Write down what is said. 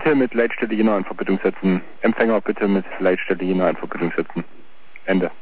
Bitte mit Leitstelle Jena in Verbindung setzen. Empfänger bitte mit Leitstelle Jena in Verbindung setzen. Ende.